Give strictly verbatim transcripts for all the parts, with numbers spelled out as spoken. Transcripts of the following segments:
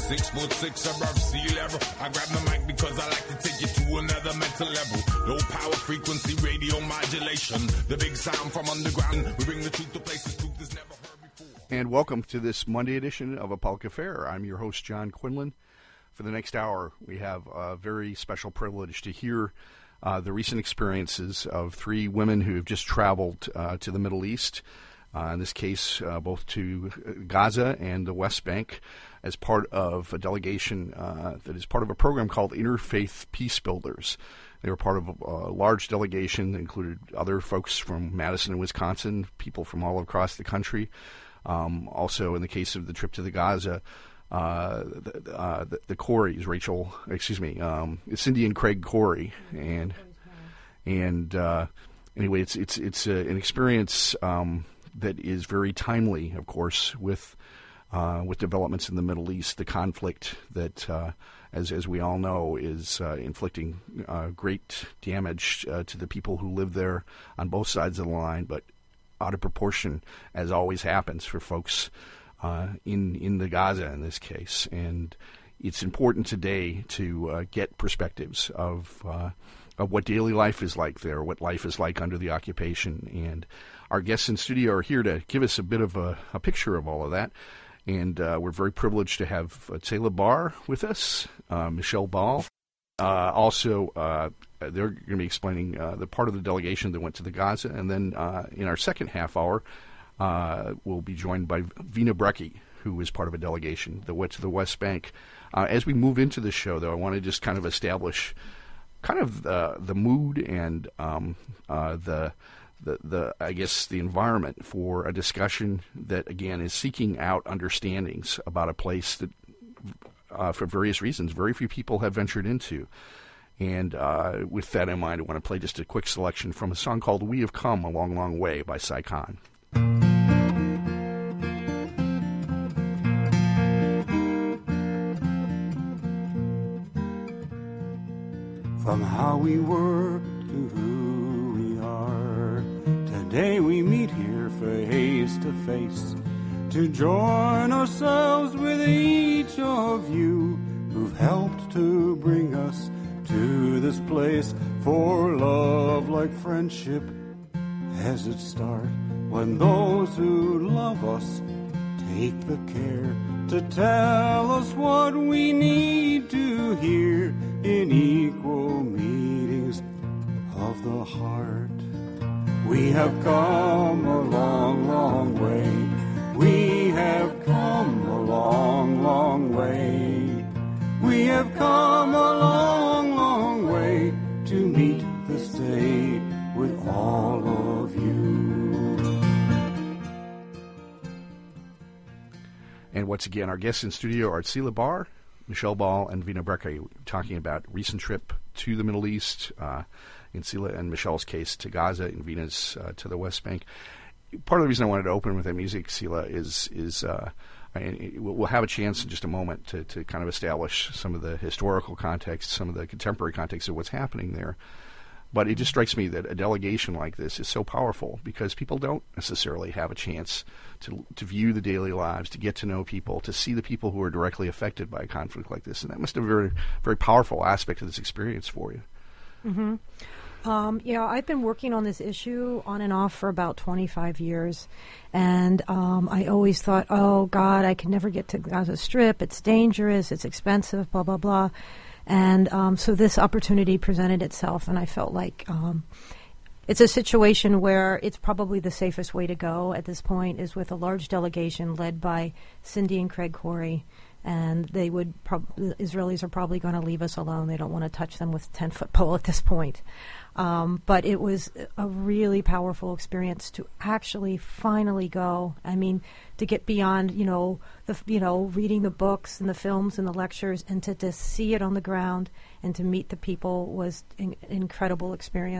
Six foot six above sea level. I grab the mic because I like to take you to another mental level. Low power frequency radio modulation. The big sound from underground. We bring the truth to places truth is never heard before. And welcome to this Monday edition of A Public Affair. I'm your host, John Quinlan. For the next hour, we have a very special privilege to hear uh, the recent experiences of three women who have just traveled uh, to the Middle East, uh, in this case, uh, both to Gaza and the West Bank, as part of a delegation uh, that is part of a program called Interfaith Peace Builders. They were part of a, a large delegation that included other folks from Madison and Wisconsin, people from all across the country. Um, also, in the case of the trip to the Gaza, Uh, the, uh, the, the Coreys, Rachel, excuse me, um, Cindy and Craig Corey, and and uh, anyway, it's it's it's a, an experience um, that is very timely, of course, with uh, with developments in the Middle East, the conflict that, uh, as as we all know, is uh, inflicting uh, great damage uh, to the people who live there on both sides of the line, but out of proportion, as always happens for folks Uh, in in the Gaza in this case. And it's important today to uh, get perspectives of uh, of what daily life is like there, what life is like under the occupation. And our guests in studio are here to give us a bit of a, a picture of all of that. And uh, we're very privileged to have uh, Tsela Bar with us, uh, Michelle Ball. Uh, also, uh, they're going to be explaining uh, the part of the delegation that went to the Gaza. And then uh, in our second half hour, Uh, we'll be joined by Vina Brecki, who is part of a delegation that went to the West Bank. Uh, as we move into the show, though, I want to just kind of establish kind of uh, the mood and um, uh, the, the, the, I guess, the environment for a discussion that, again, is seeking out understandings about a place that, uh, for various reasons, very few people have ventured into. And uh, with that in mind, I want to play just a quick selection from a song called We Have Come a Long, Long Way by Sai Khan. From how we were to who we are, today we meet here face to face to join ourselves with each of you who've helped to bring us to this place. For love, like friendship, has its start when those who love us take the care to tell us what we need to hear in equal meetings of the heart. We have come a long, long way. We have come a long, long way. We have come a long, long way to meet this day with all of you. And once again, our guests in studio are Tsela Bar, Michelle Ball, and Vina Brecki, talking about recent trip to the Middle East, uh, in Tsela and Michelle's case to Gaza, and Vina's uh, to the West Bank. Part of the reason I wanted to open with that music, Tsela, is is uh, I, we'll have a chance in just a moment to, to kind of establish some of the historical context, some of the contemporary context of what's happening there. But it just strikes me that a delegation like this is so powerful because people don't necessarily have a chance to to view the daily lives, to get to know people, to see the people who are directly affected by a conflict like this. And that must have been a very, very powerful aspect of this experience for you. Mm-hmm. Um, yeah, I've been working on this issue on and off for about twenty-five years. And um, I always thought, oh, God, I can never get to Gaza Strip. It's dangerous. It's expensive, blah, blah, blah. And um, so this opportunity presented itself, and I felt like um, it's a situation where it's probably the safest way to go at this point is with a large delegation led by Cindy and Craig Corey. And they would, prob- the Israelis are probably going to leave us alone. They don't want to touch them with a ten-foot pole at this point. Um, but it was a really powerful experience to actually finally go. I mean, to get beyond, you know, the you know, reading the books and the films and the lectures, and to, to see it on the ground and to meet the people was an incredible experience.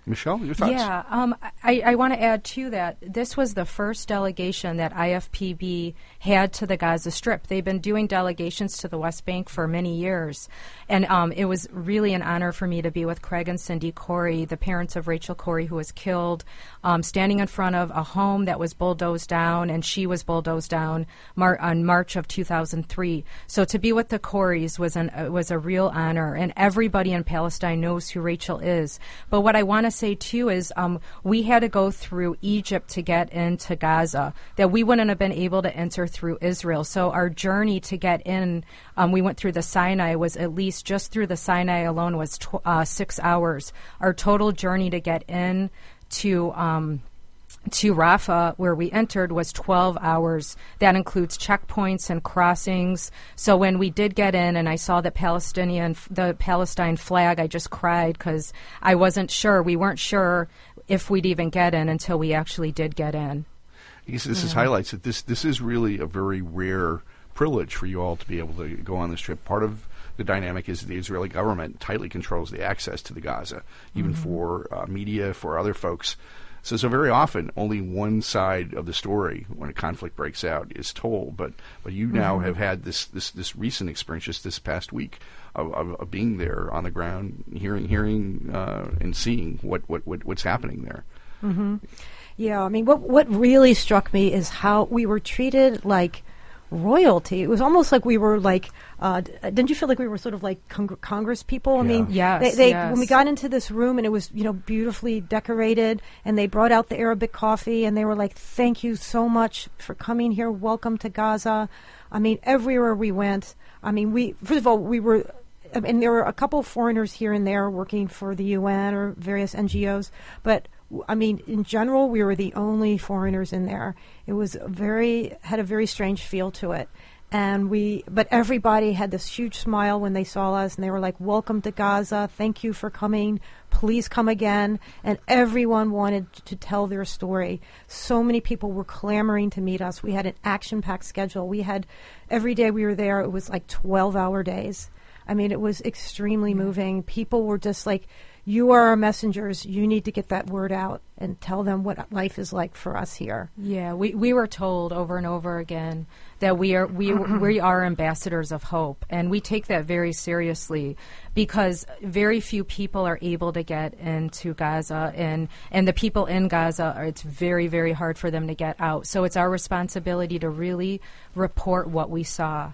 Michelle, your thoughts? Yeah, um, I, I want to add to that. This was the first delegation that I F P B had to the Gaza Strip. They've been doing delegations to the West Bank for many years, and um, it was really an honor for me to be with Craig and Cindy Corey, the parents of Rachel Corey, who was killed, um, standing in front of a home that was bulldozed down, and she was bulldozed down Mar- on March of two thousand three. So to be with the Coreys was an uh, was a real honor, and everybody in Palestine knows who Rachel is. But what I want to say too is um, we had to go through Egypt to get into Gaza, that we wouldn't have been able to enter through Israel. So our journey to get in, um, we went through the Sinai, was at least just through the Sinai alone was tw- uh, six hours. Our total journey to get in to um, to Rafah, where we entered, was twelve hours. That includes checkpoints and crossings. So when we did get in and I saw the Palestinian, the Palestine flag, I just cried because I wasn't sure. We weren't sure if we'd even get in until we actually did get in. I guess this Yeah. is highlights that this this is really a very rare privilege for you all to be able to go on this trip. Part of the dynamic is the Israeli government tightly controls the access to the Gaza, even Mm-hmm. for uh, media, for other folks. So, so very often, only one side of the story when a conflict breaks out is told. But, but you now Mm-hmm. have had this, this, this recent experience just this past week of, of, of being there on the ground, hearing, hearing, uh, and seeing what, what, what what's happening there. Mm-hmm. Yeah, I mean, what what really struck me is how we were treated like royalty. It was almost like we were like, uh, d- didn't you feel like we were sort of like cong- Congress people? I Yeah. mean, Yes, they, they yes. when we got into this room and it was, you know, beautifully decorated, and they brought out the Arabic coffee, and they were like, "Thank you so much for coming here. Welcome to Gaza." I mean, everywhere we went. I mean, we first of all we were. I mean, there were a couple of foreigners here and there working for the U N or various N G Os, but w- I mean, in general, we were the only foreigners in there. It was a very had a very strange feel to it, and we. But everybody had this huge smile when they saw us, and they were like, "Welcome to Gaza. Thank you for coming. Please come again." And everyone wanted to tell their story. So many people were clamoring to meet us. We had an action-packed schedule. We had every day we were there. It was like twelve-hour days. I mean, it was extremely moving. People were just like, "You are our messengers. You need to get that word out and tell them what life is like for us here." Yeah, we, we were told over and over again that we are we we are ambassadors of hope, and we take that very seriously because very few people are able to get into Gaza, and and the people in Gaza, are, it's very very hard for them to get out. So it's our responsibility to really report what we saw.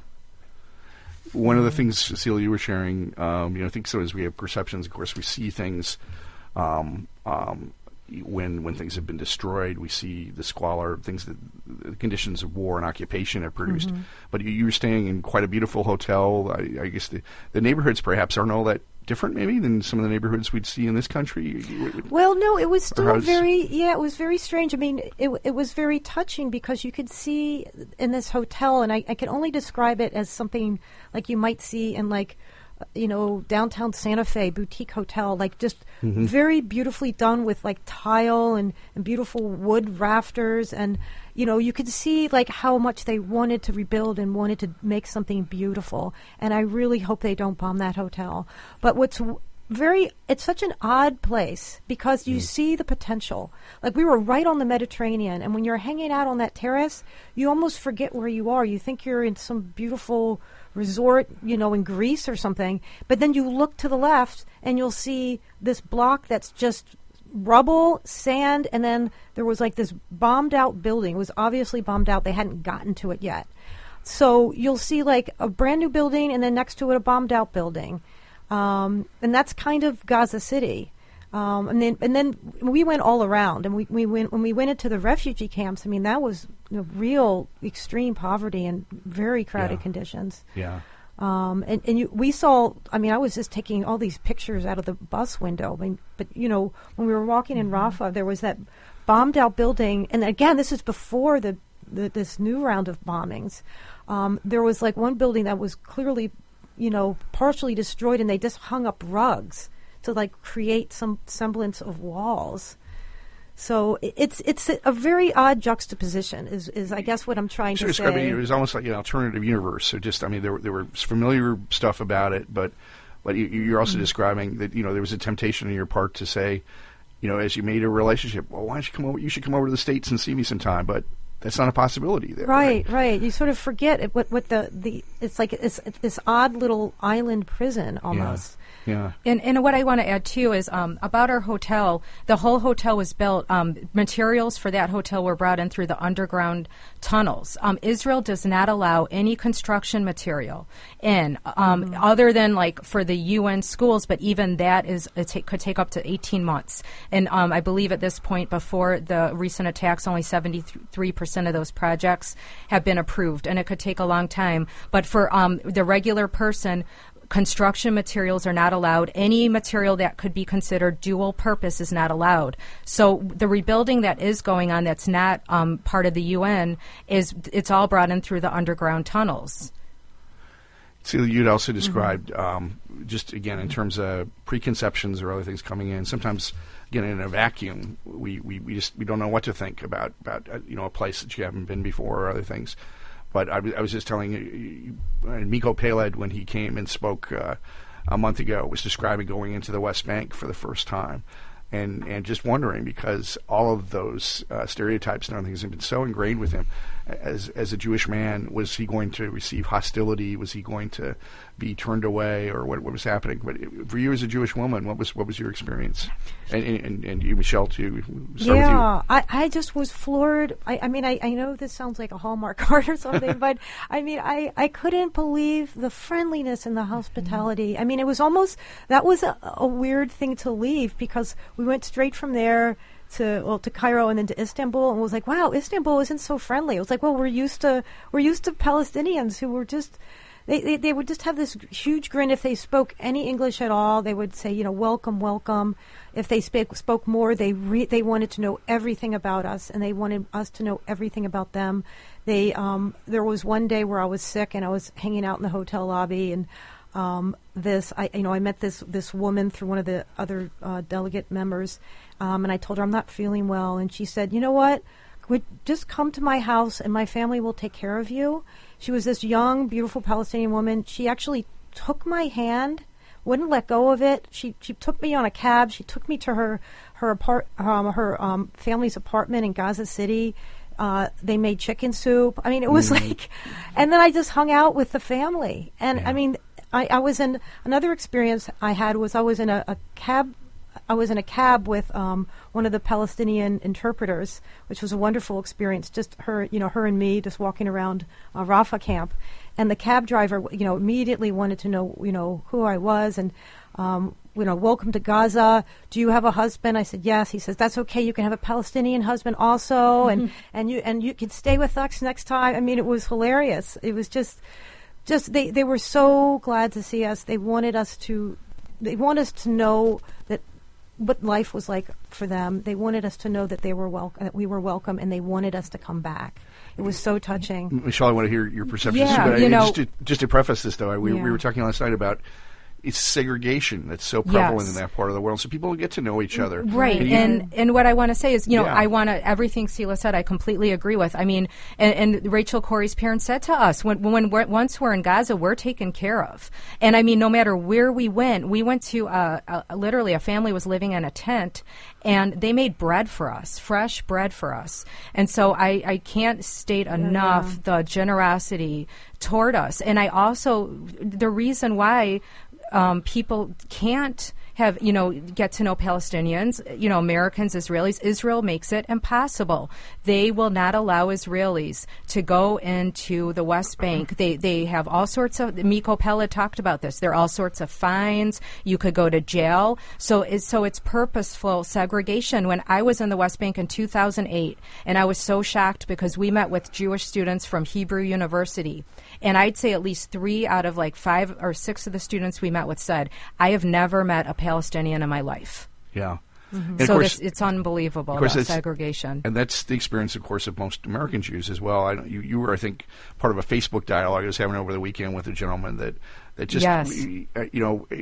One of the things, Cecile, you were sharing, um, you know, I think so as we have perceptions, of course, we see things um, um, when when things have been destroyed. We see the squalor, things that the conditions of war and occupation have produced. Mm-hmm. But you, you were staying in quite a beautiful hotel. I, I guess the, the neighborhoods perhaps aren't all that different, maybe, than some of the neighborhoods we'd see in this country. Well, no, it was still how's- very, yeah, it was very strange. I mean, it it was very touching because you could see in this hotel, and I, I can only describe it as something like you might see in like, uh, you know, downtown Santa Fe boutique hotel, like just Mm-hmm. very beautifully done with like tile and, and beautiful wood rafters, and you know, you could see like how much they wanted to rebuild and wanted to make something beautiful. And I really hope they don't bomb that hotel. But what's w- very, it's such an odd place because you see the potential. Like we were right on the Mediterranean, and when you're hanging out on that terrace, you almost forget where you are. You think you're in some beautiful resort, you know, in Greece or something. But then you look to the left and you'll see this block that's just rubble, sand, and then there was like this bombed out building. It was obviously bombed out. They hadn't gotten to it yet. So you'll see like a brand new building and then next to it a bombed out building. Um, and that's kind of Gaza City. Um, and then and then we went all around, and we, we went when we went into the refugee camps. I mean, that was you know, real extreme poverty and very crowded Yeah. conditions. Yeah. Um, and and you, we saw. I mean, I was just taking all these pictures out of the bus window. I mean, but you know, when we were walking in Rafah, there was that bombed out building, and again, this is before the, the this new round of bombings. Um, there was like one building that was clearly, you know, partially destroyed, and they just hung up rugs to like create some semblance of walls. So i- it's it's a, a very odd juxtaposition. Is is I guess what I'm trying So to describing say. it was almost like an alternative universe. So just, I mean, there were, there were familiar stuff about it, but but you, you're also Mm-hmm. describing that, you know, there was a temptation on your part to say, you know, as you made a relationship, well, why don't you come over? You should come over to the States and see me sometime. But that's not a possibility there. Right, right. right. You sort of forget it, what what the, the it's like it's, it's this odd little island prison almost. Yeah. Yeah. And, and what I want to add, too, is um, about our hotel, the whole hotel was built, um, materials for that hotel were brought in through the underground tunnels. Um, Israel does not allow any construction material in, um, mm-hmm. other than, like, for the U N schools, but even that is it ta- could take up to eighteen months. And um, I believe at this point, before the recent attacks, only seventy-three percent of those projects have been approved, and it could take a long time. But for um, the regular person, construction materials are not allowed. Any material that could be considered dual purpose is not allowed. So the rebuilding that is going on that's not um, part of the U N, is it's all brought in through the underground tunnels. So you'd also described, mm-hmm. um, just again, in terms of preconceptions or other things coming in, sometimes, again, in a vacuum, we, we, we just we don't know what to think about, about uh, you know, a place that you haven't been before or other things. But I, w- I was just telling you, uh, Miko Peled, when he came and spoke uh, a month ago, was describing going into the West Bank for the first time. And and just wondering, because all of those uh, stereotypes and other things have been so ingrained with him. As as a Jewish man, was he going to receive hostility? Was he going to be turned away, or what, what was happening? But it, for you as a Jewish woman, what was what was your experience? And and, and you, Michelle, too. Start yeah, with you. I, I just was floored. I, I mean, I, I know this sounds like a Hallmark card or something, but I mean, I, I couldn't believe the friendliness and the hospitality. Mm-hmm. I mean, it was almost, that was a, a weird thing to leave, because we went straight from there to well to Cairo and then to Istanbul, and was like, wow, Istanbul isn't so friendly. It was like, well, we're used to we're used to Palestinians who were just they, they they would just have this huge grin. If they spoke any English at all, they would say, you know, welcome, welcome. If they spoke spoke more, they re- they wanted to know everything about us, and they wanted us to know everything about them. They um, there was one day where I was sick and I was hanging out in the hotel lobby, and um, this I you know I met this this woman through one of the other uh, delegate members. Um, and I told her I'm not feeling well, and she said, you know what, would just come to my house and my family will take care of you. She was this young, beautiful Palestinian woman. She actually took my hand, wouldn't let go of it. She she took me on a cab. She took me to her her apart um, her um, family's apartment in Gaza City. Uh, they made chicken soup. I mean, it was mm. like, and then I just hung out with the family. And yeah. I mean, I, I was in another experience I had was I was in a, a cab. I was in a cab with um, one of the Palestinian interpreters, which was a wonderful experience. Just her, you know, her and me, just walking around uh, Rafah camp, and the cab driver, you know, immediately wanted to know, you know, who I was, and um, you know, welcome to Gaza. Do you have a husband? I said yes. He says that's okay. You can have a Palestinian husband also, mm-hmm. and and you and you can stay with us next time. I mean, it was hilarious. It was just, just they they were so glad to see us. They wanted us to, they want us to know that what life was like for them. They wanted us to know that they were wel- that we were welcome, and they wanted us to come back. It was so touching. Michelle, I want to hear your perceptions. Yeah, but you I, know, just, to, just to preface this, though, we, yeah. we were talking last night about it's segregation that's so prevalent yes. in that part of the world, so people get to know each other. Right, and and, you, and what I want to say is, you know, yeah. I want to, everything Sela said, I completely agree with. I mean, and, and Rachel Corrie's parents said to us, when, when we're, once we're in Gaza, we're taken care of. And I mean, no matter where we went, we went to, uh, a, literally a family was living in a tent, and they made bread for us, fresh bread for us. And so I, I can't state enough yeah. the generosity toward us. And I also, the reason why Um, people can't have, you know, get to know Palestinians, you know, Americans, Israelis. Israel makes it impossible. They will not allow Israelis to go into the West Bank. They they have all sorts of, Miko Peled talked about this. There are all sorts of fines. You could go to jail. So it's, so it's purposeful segregation. When I was in the West Bank in two thousand eight, and I was so shocked because we met with Jewish students from Hebrew University, and I'd say at least three out of like five or six of the students we met with said, I have never met a Palestinian in my life. Yeah. Mm-hmm. And so of course, this, it's unbelievable, of course that it's, segregation. And that's the experience, of course, of most American Jews as well. I, you, you were, I think, part of a Facebook dialogue I was having over the weekend with a gentleman that, that just, yes. you know,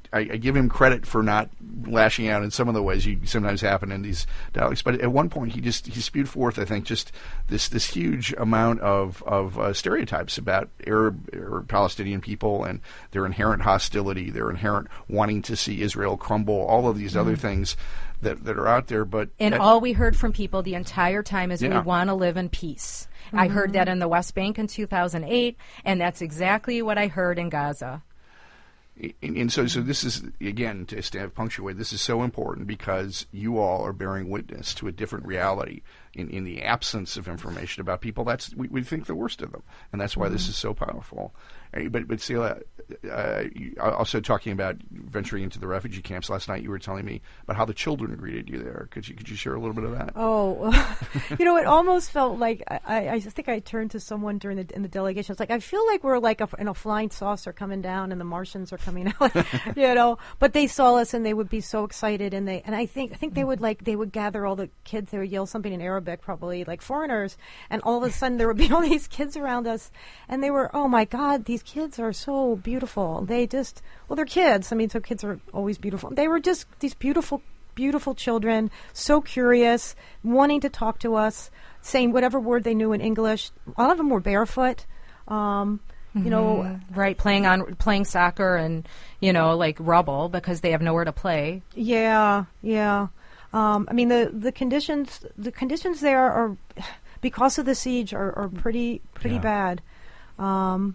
I, I give him credit for not lashing out in some of the ways you sometimes happen in these dialogues. But at one point, he just he spewed forth, I think, just this this huge amount of of uh, stereotypes about Arab or Palestinian people and their inherent hostility, their inherent wanting to see Israel crumble, all of these mm. other things that that are out there. But and at, all we heard from people the entire time is yeah. we want to live in peace. Mm-hmm. I heard that in the West Bank in two thousand eight, and that's exactly what I heard in Gaza. And, and so, so this is, again, to stand, punctuate, this is so important because you all are bearing witness to a different reality in, in the absence of information about people. That's we, we think the worst of them, and that's why mm-hmm. this is so powerful. Uh, But, but Selah, uh, you- also talking about venturing into the refugee camps, last night you were telling me about how the children greeted you there. Could you could you share a little bit of that? Oh, you know, it almost felt like I, I think I turned to someone during the in the delegation. It's like I feel like we're like a, in a flying saucer coming down, and the Martians are coming out, you know. But they saw us, and they would be so excited, and they and I think I think they would like they would gather all the kids. They would yell something in Arabic, probably like foreigners, and all of a sudden there would be all these kids around us, and they were, oh my God, these kids are so beautiful. They just well, they're kids. I mean, so kids are always beautiful. They were just these beautiful. Beautiful children, so curious, wanting to talk to us, saying whatever word they knew in English. A lot of them were barefoot, um, mm-hmm. you know. Right, playing on playing soccer and, you know, like rubble because they have nowhere to play. Yeah, yeah. Um, I mean, the, the conditions the conditions there are, because of the siege, are, are pretty pretty Yeah. bad. Um,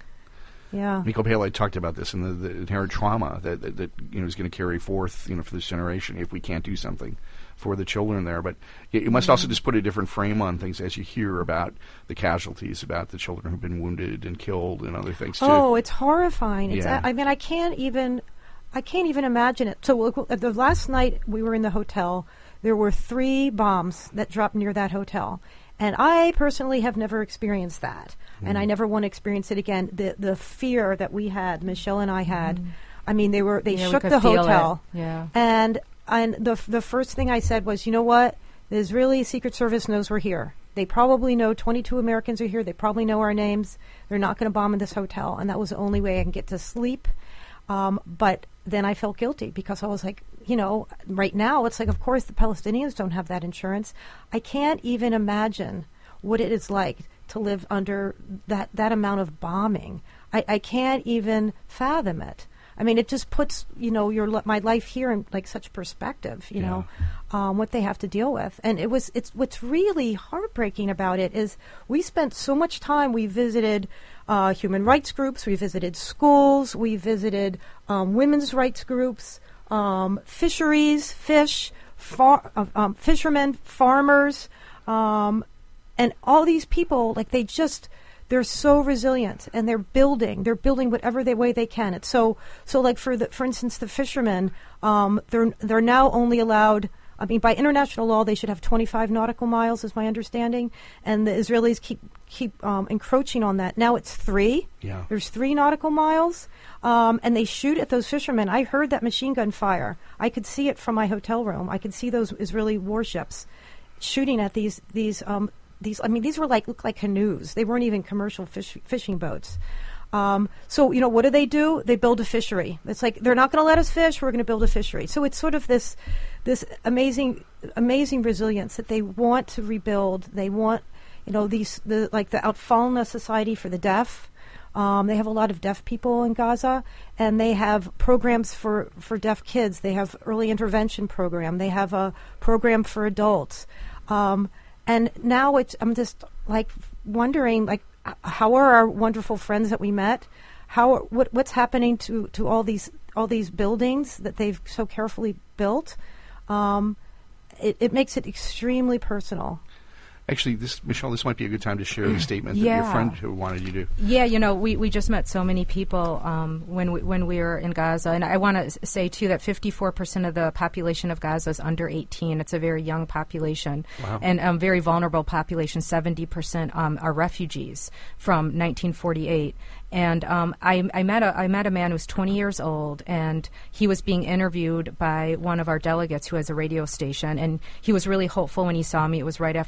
Yeah. Miko Pele talked about this and the, the inherent trauma that, that, that you know is going to carry forth, you know, for this generation if we can't do something for the children there. But you, you must Mm-hmm. also just put a different frame on things as you hear about the casualties, about the children who've been wounded and killed and other things too. Oh, it's horrifying. It's Yeah. a, I mean, I can't even, I can't even imagine it. So look, uh, the last night we were in the hotel, there were three bombs that dropped near that hotel. And I personally have never experienced that. Mm. And I never want to experience it again. The the fear that we had, Michelle and I had, mm. I mean, they were they Yeah, we shook could the feel hotel. it. Yeah. And and the the first thing I said was, you know what? The Israeli Secret Service knows we're here. They probably know twenty-two Americans are here. They probably know our names. They're not going to bomb in this hotel. And that was the only way I can get to sleep. Um, but then I felt guilty because I was like, you know, right now it's like, of course, the Palestinians don't have that insurance. I can't even imagine what it is like to live under that, that amount of bombing. I, I can't even fathom it. I mean, it just puts, you know, your li- my life here in like such perspective, you Yeah. know, um, what they have to deal with. And it was, it's what's really heartbreaking about it is we spent so much time. We visited uh, human rights groups, we visited schools, we visited um, women's rights groups, um, fisheries, fish, far, uh, um, fishermen, farmers, um, and all these people, like they just, they're so resilient, and they're building. They're building whatever they way they can. It's so so. Like for the, for instance, the fishermen, um, they're they're now only allowed. I mean, by international law, they should have twenty-five nautical miles, is my understanding, and the Israelis keep keep um, encroaching on that. Now it's three. Yeah. There's three nautical miles, um, and they shoot at those fishermen. I heard that machine gun fire. I could see it from my hotel room. I could see those Israeli warships shooting at these these. Um, These, I mean, these were like look like canoes. They weren't even commercial fish, fishing boats. Um, so, you know, what do they do? They build a fishery. It's like they're not going to let us fish. We're going to build a fishery. So it's sort of this, this amazing, amazing resilience that they want to rebuild. They want, you know, these the like the Outfalna Society for the Deaf. Um, they have a lot of deaf people in Gaza, and they have programs for, for deaf kids. They have early intervention program. They have a program for adults. Um, And now it's, I'm just like wondering, like, h- how are our wonderful friends that we met? How, what, what's happening to, to all these, all these buildings that they've so carefully built? Um, it, it makes it extremely personal. Actually, this Michelle, this might be a good time to share the statement that Yeah. your friend who wanted you to. Yeah, you know, we, we just met so many people um, when we, when we were in Gaza, and I want to s- say too that fifty-four percent of the population of Gaza is under eighteen. It's a very young population, Wow. and um, very vulnerable population. seventy percent um, are refugees from nineteen forty-eight. And um, I, I met a I met a man who was twenty years old, and he was being interviewed by one of our delegates who has a radio station, and he was really hopeful when he saw me. It was right after the interview.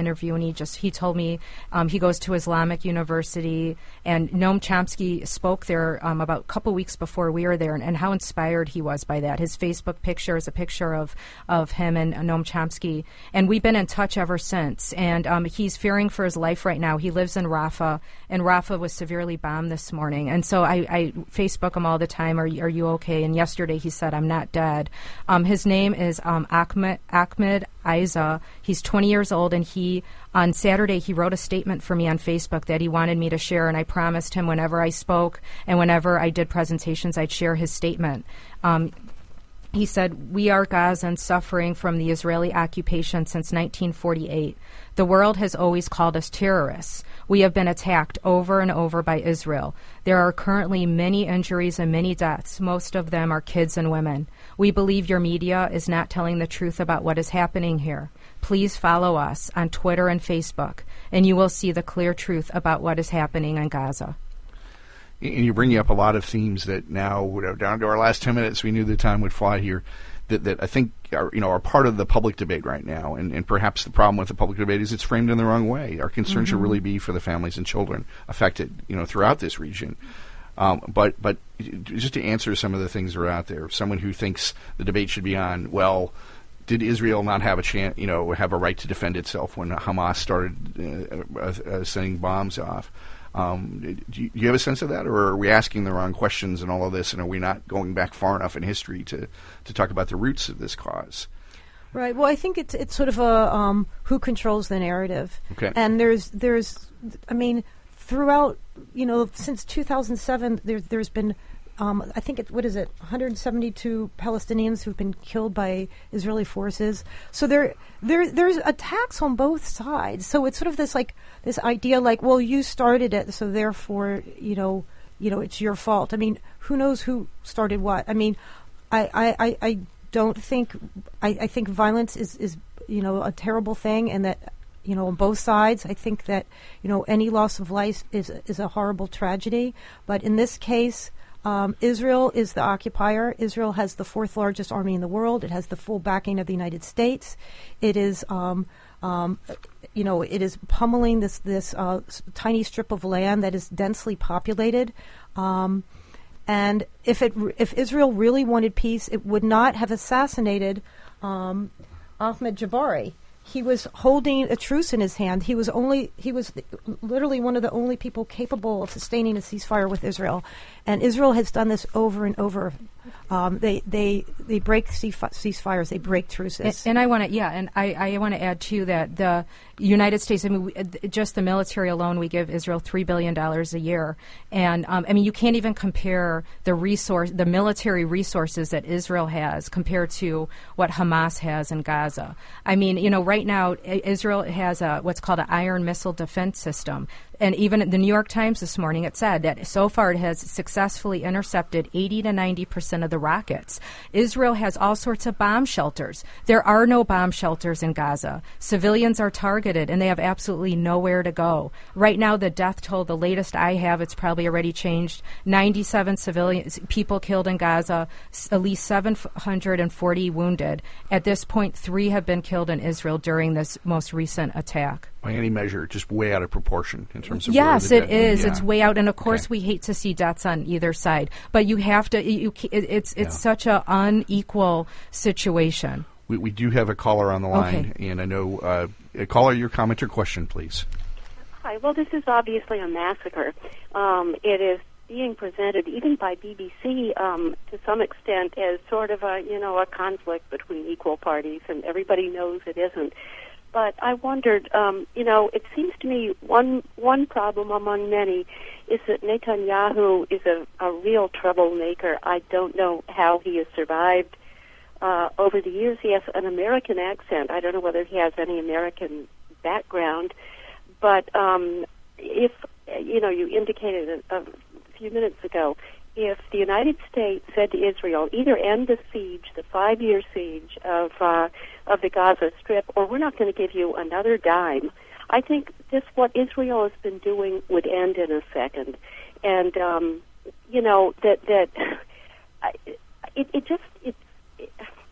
interview, and he just he told me um, he goes to Islamic University, and Noam Chomsky spoke there um, about a couple weeks before we were there, and, and how inspired he was by that. His Facebook picture is a picture of, of him and uh, Noam Chomsky, and we've been in touch ever since. And um, he's fearing for his life right now. He lives in Rafah, and Rafah was severely bombed this morning. And so I, I Facebook him all the time, are, are you okay? And yesterday he said, I'm not dead. Um, his name is um, Ahmed, Ahmed Isa. He's twenty years old, and he, on Saturday, he wrote a statement for me on Facebook that he wanted me to share, and I promised him whenever I spoke and whenever I did presentations, I'd share his statement. Um, He said, we are Gazans suffering from the Israeli occupation since nineteen forty-eight. The world has always called us terrorists. We have been attacked over and over by Israel. There are currently many injuries and many deaths. Most of them are kids and women. We believe your media is not telling the truth about what is happening here. Please follow us on Twitter and Facebook, and you will see the clear truth about what is happening in Gaza. And you're bringing up a lot of themes that now, down to our last ten minutes, we knew the time would fly here, that, that I think are, you know, are part of the public debate right now. And, and perhaps the problem with the public debate is it's framed in the wrong way. Our concern mm-hmm. should really be for the families and children affected, you know, throughout this region. Um, but but just to answer some of the things that are out there, someone who thinks the debate should be on, well, did Israel not have a chance, you know, have a right to defend itself when Hamas started uh, uh, sending bombs off? Um, do, you, do you have a sense of that, or are we asking the wrong questions in all of this, and are we not going back far enough in history to, to talk about the roots of this cause? Right. Well, I think it's it's sort of a um, who controls the narrative. Okay. And there's there's, I mean, throughout, you know, since two thousand seven, there's there's been. Um, I think it, what is it, one hundred seventy-two Palestinians who've been killed by Israeli forces. So there, there, there's attacks on both sides. So it's sort of this like this idea, like, well, you started it, so therefore, you know, you know, it's your fault. I mean, who knows who started what? I mean, I, I, I, I don't think, I, I think violence is, is, you know, a terrible thing, and that, you know, on both sides, I think that, you know, any loss of life is is a horrible tragedy. But in this case, Um, Israel is the occupier. Israel has the fourth largest army in the world. It has the full backing of the United States. It is, um, um, you know, it is pummeling this this uh, tiny strip of land that is densely populated. Um, and if it if Israel really wanted peace, it would not have assassinated um, Ahmed Jabari. He was holding a truce in his hand. He was only he was literally one of the only people capable of sustaining a ceasefire with Israel, and Israel has done this over and over. Um, they they they break ceasefires. They break truces. And, and I want to yeah, and I, I want to add too that the United States. I mean, we, just the military alone, we give Israel three billion dollars a year, and um, I mean, you can't even compare the resource, the military resources that Israel has compared to what Hamas has in Gaza. I mean, you know, right now Israel has a what's called an Iron Missile Defense System. And even the New York Times this morning, it said that so far it has successfully intercepted eighty to ninety percent of the rockets. Israel has all sorts of bomb shelters. There are no bomb shelters in Gaza. Civilians are targeted, and they have absolutely nowhere to go. Right now, the death toll, the latest I have, it's probably already changed, ninety-seven civilians, people killed in Gaza, at least seven hundred forty wounded. At this point, three have been killed in Israel during this most recent attack. By any measure, just way out of proportion in terms of yes, where it the is. Yeah. It's way out, and of course, okay. we hate to see deaths on either side. But you have to. You, it, it's it's Yeah. such an unequal situation. We we do have a caller on the line, Okay. and I know uh, a caller. Your comment or question, please. Hi. Well, this is obviously a massacre. Um, it is being presented, even by B B C, um, to some extent, as sort of a you know a conflict between equal parties, and everybody knows it isn't. But I wondered, um, you know, it seems to me one one problem among many is that Netanyahu is a, a real troublemaker. I don't know how he has survived uh, over the years. He has an American accent. I don't know whether he has any American background. But um, if, you know, you indicated a, a few minutes ago, if the United States said to Israel, either end the siege, the five-year siege of uh, of the Gaza Strip, or we're not going to give you another dime, I think just what Israel has been doing would end in a second. And, um, you know, that, that it, it just, it, it,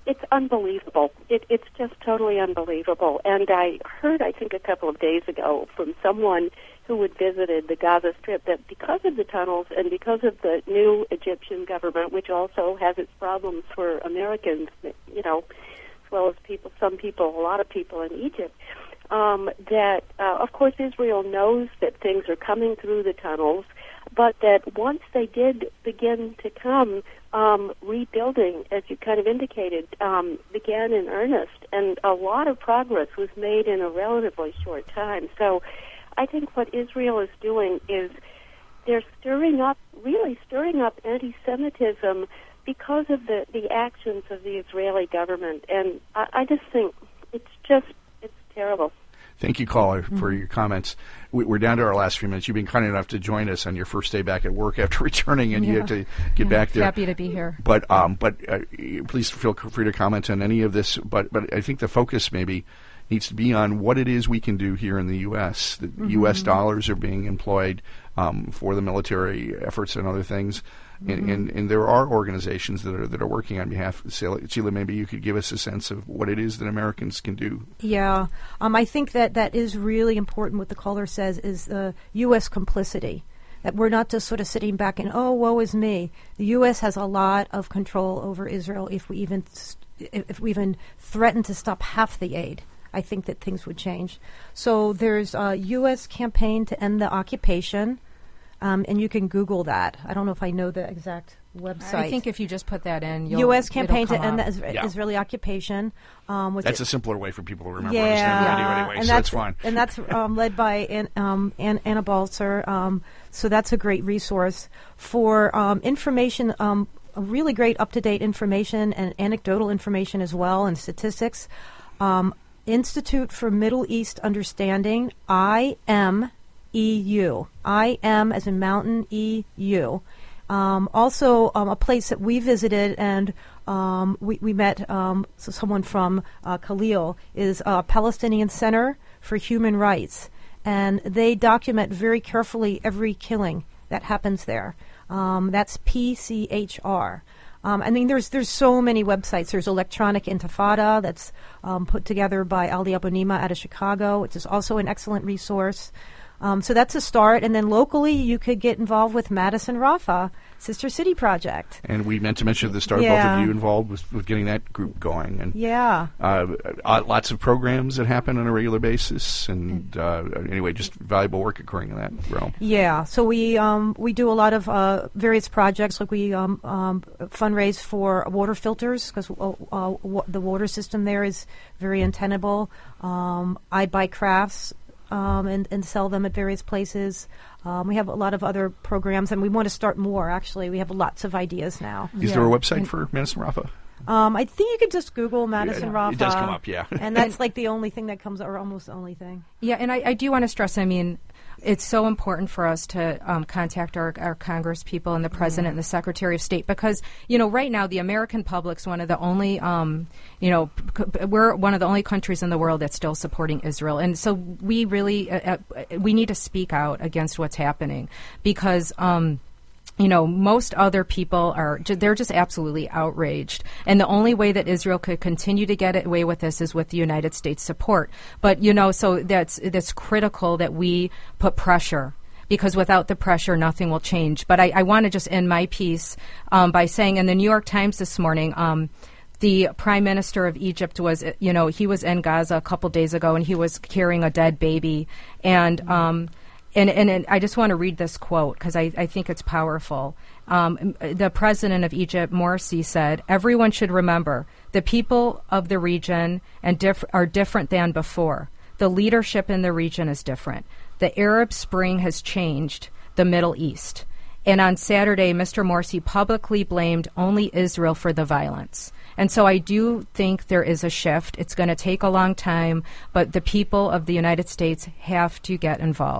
it's unbelievable. It, it's just totally unbelievable. And I heard, I think, a couple of days ago from someone who had visited the Gaza Strip that because of the tunnels and because of the new Egyptian government, which also has its problems for Americans, you know, as well as people, some people, a lot of people in Egypt, um, that, uh, of course, Israel knows that things are coming through the tunnels, but that once they did begin to come, um, rebuilding, as you kind of indicated, um, began in earnest, and a lot of progress was made in a relatively short time. So I think what Israel is doing is they're stirring up, really stirring up anti-Semitism because of the, the actions of the Israeli government. And I, I just think it's just, it's terrible. Thank you, caller, for your comments. We, we're down to our last few minutes. You've been kind enough to join us on your first day back at work after returning, and yeah. you have to get yeah. back there. Happy to be here. But um, but uh, please feel free to comment on any of this. But but I think the focus maybe needs to be on what it is we can do here in the U S The mm-hmm. U S dollars are being employed um, for the military efforts and other things. Mm-hmm. And, and and there are organizations that are that are working on behalf of Sheila. Maybe you could give us a sense of what it is that Americans can do. Yeah, um, I think that that is really important. What the caller says is the U S complicity. That we're not just sort of sitting back and, oh, woe is me. The U S has a lot of control over Israel. If we even if we even threaten to stop half the aid, I think that things would change. So there's a U S campaign to end the occupation. Um, and you can Google that. I don't know if I know the exact website. I think if you just put that in, you'll, U S campaign to end up. the Isra- yeah. Israeli occupation. Um, that's it, a simpler way for people to remember. Yeah, Understand the video anyway, and so that's that's fine. And that's um, led by An, um, An, Anna Balzer. Um, so that's a great resource for um, information. Um, a really great up-to-date information and anecdotal information as well, and statistics. Um, Institute for Middle East Understanding, I M E U. I M as in mountain, E U. Um, also, um, a place that we visited and um, we, we met um, so someone from uh, Khalil is a Palestinian Center for Human Rights. And they document very carefully every killing that happens there. Um, that's P C H R. Um, I mean, there's there's so many websites. There's Electronic Intifada that's um, put together by Ali Abunimah out of Chicago, which is also an excellent resource. Um, so that's a start. And then locally, you could get involved with Madison Rafa, Sister City Project. And we meant to mention at the start, yeah. both of you involved with, with getting that group going. And yeah. Uh, uh, lots of programs that happen on a regular basis. And uh, anyway, just valuable work occurring in that realm. Yeah. So we um, we do a lot of uh, various projects. Like we um, um, fundraise for water filters because uh, uh, w- the water system there is very untenable. Um, I buy crafts. Um, and, and sell them at various places. Um, we have a lot of other programs, and we want to start more, actually. We have lots of ideas now. Is yeah. there a website and for Madison Rafa? Um, I think you could just Google Madison yeah, Rafa. It does come up, yeah. And that's like the only thing that comes, or almost the only thing. Yeah, and I, I do want to stress, I mean, it's so important for us to um, contact our, our Congress people and the President and the Secretary of State because, you know, right now the American public's one of the only, um, you know, c- we're one of the only countries in the world that's still supporting Israel. And so we really, uh, uh, we need to speak out against what's happening because, um, you know, most other people are, ju- they're just absolutely outraged. And the only way that Israel could continue to get away with this is with the United States support. But, you know, so that's, that's critical that we put pressure because without the pressure, nothing will change. But I, I want to just end my piece um, by saying in the New York Times this morning, um, the Prime Minister of Egypt was, you know, he was in Gaza a couple days ago and he was carrying a dead baby. And, um, And, and, and I just want to read this quote because I, I think it's powerful. Um, the president of Egypt, Morsi, said, "Everyone should remember the people of the region and diff- are different than before. The leadership in the region is different. The Arab Spring has changed the Middle East." And on Saturday, Mister Morsi publicly blamed only Israel for the violence. And so I do think there is a shift. It's going to take a long time, but the people of the United States have to get involved.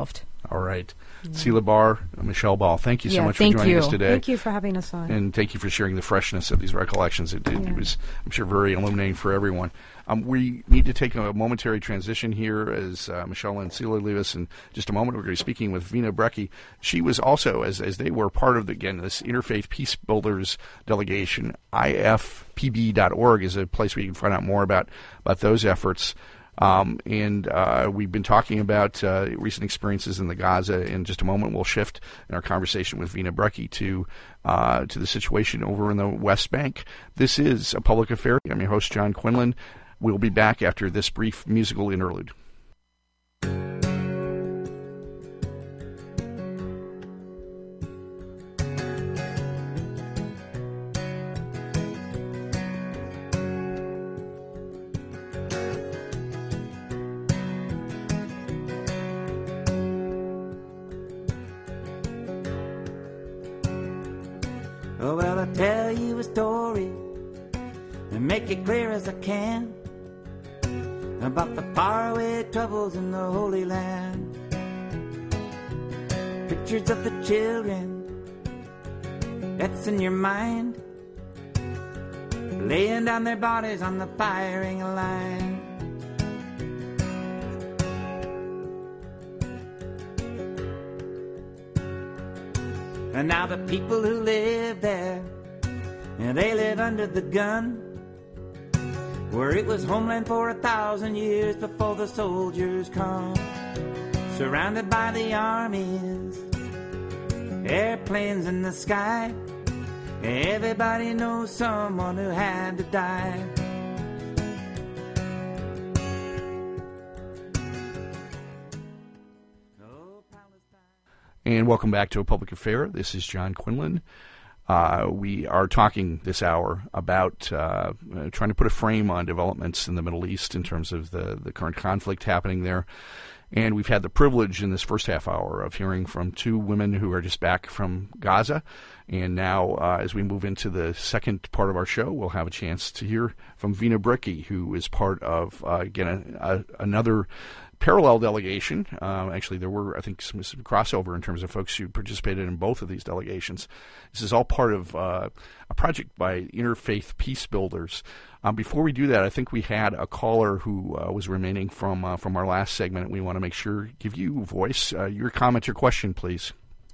All right. Mm-hmm. Cela Bar, Michelle Ball, thank you so yeah, much for joining you. us today. Thank you for having us on. And thank you for sharing the freshness of these recollections. It, it, yeah. it was, I'm sure, very illuminating for everyone. Um, we need to take a momentary transition here as uh, Michelle and Cela leave us in just a moment. We're going to be speaking with Vina Brecky. She was also, as as they were part of, the, again, this Interfaith Peace Builders delegation. I F P B dot org is a place where you can find out more about, about those efforts. Um, and uh, we've been talking about uh, recent experiences in the Gaza. In just a moment, we'll shift in our conversation with Vina Brecky to uh, to the situation over in the West Bank. This is A Public Affair. I'm your host, John Quinlan. We'll be back after this brief musical interlude. Oh, well, I'll tell you a story and make it clear as I can about the faraway troubles in the Holy Land. Pictures of the children that's in your mind, laying down their bodies on the firing line. And now the people who live there, and they live under the gun, where it was homeland for a thousand years before the soldiers come. Surrounded by the armies, airplanes in the sky, everybody knows someone who had to die. And welcome back to A Public Affair. This is John Quinlan. Uh, we are talking this hour about uh, trying to put a frame on developments in the Middle East in terms of the, the current conflict happening there. And we've had the privilege in this first half hour of hearing from two women who are just back from Gaza. And now, uh, as we move into the second part of our show, we'll have a chance to hear from Vina Brecky, who is part of, uh, again, a, a, another parallel delegation. Uh, actually, there were, I think, some, some crossover in terms of folks who participated in both of these delegations. This is all part of uh, a project by Interfaith Peace Builders. Um, before we do that, I think we had a caller who uh, was remaining from uh, from our last segment. We want to make sure, give you voice. Uh, your comment, your question, please.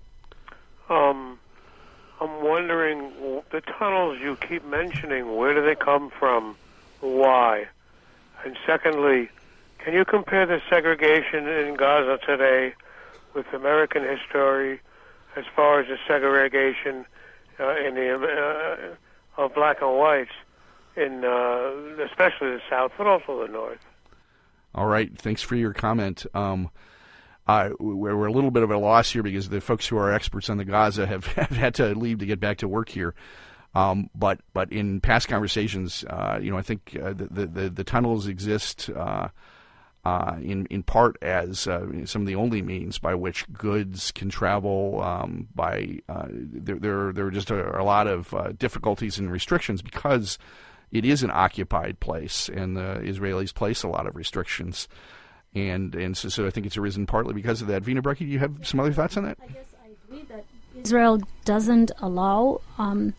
Um, I'm wondering, the tunnels you keep mentioning, where do they come from? Why? And secondly, can you compare the segregation in Gaza today with American history as far as the segregation uh, in the uh, of black and whites, in uh, especially the South, but also the North? All right. Thanks for your comment. Um, uh, we're, we're a little bit of a loss here because the folks who are experts on the Gaza have, have had to leave to get back to work here. Um, but but in past conversations, uh, you know, I think uh, the, the the tunnels exist uh, uh, in in part as uh, some of the only means by which goods can travel. Um, by uh, there there there are just a, a lot of uh, difficulties and restrictions because it is an occupied place, and the Israelis place a lot of restrictions, and and so, so I think it's arisen partly because of that. Vina Brecky, do you have some other thoughts on that? I guess I agree that Israel doesn't allow. Um,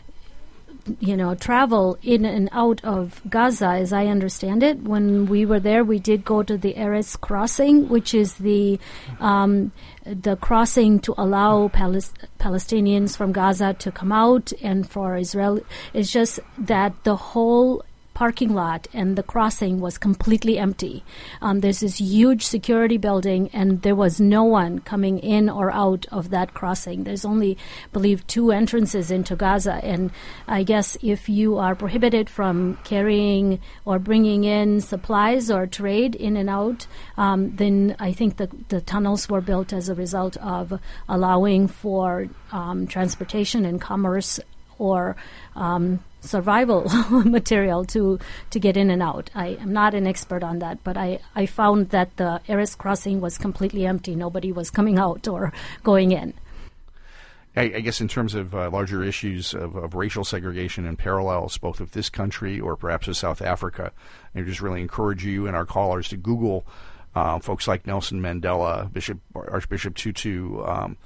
you know, travel in and out of Gaza, as I understand it. When we were there, we did go to the Erez crossing, which is the um, the crossing to allow Palis- Palestinians from Gaza to come out, and for Israel, it's just that the whole parking lot and the crossing was completely empty. Um, there's this huge security building, and there was no one coming in or out of that crossing. There's only, I believe, two entrances into Gaza, and I guess if you are prohibited from carrying or bringing in supplies or trade in and out, um, then I think the, the tunnels were built as a result of allowing for um, transportation and commerce or um, survival material to, to get in and out. I am not an expert on that, but I, I found that the Erez crossing was completely empty. Nobody was coming out or going in. I, I guess in terms of uh, larger issues of, of racial segregation and parallels, both with this country or perhaps with South Africa, I just really encourage you and our callers to Google uh, folks like Nelson Mandela, Bishop Archbishop Tutu, um,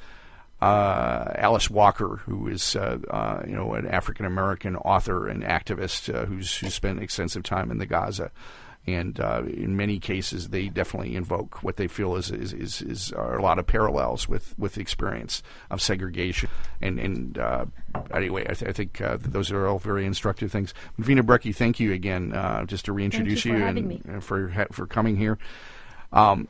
uh, Alice Walker, who is uh, uh, you know an African American author and activist uh, who's who's spent extensive time in the Gaza. And uh, in many cases, they definitely invoke what they feel is is, is, is are a lot of parallels with, with the experience of segregation. And, and uh, anyway, I, th- I think uh, those are all very instructive things. Vina Brecky, thank you again, uh, just to reintroduce you, for you and uh, for for coming here. Um,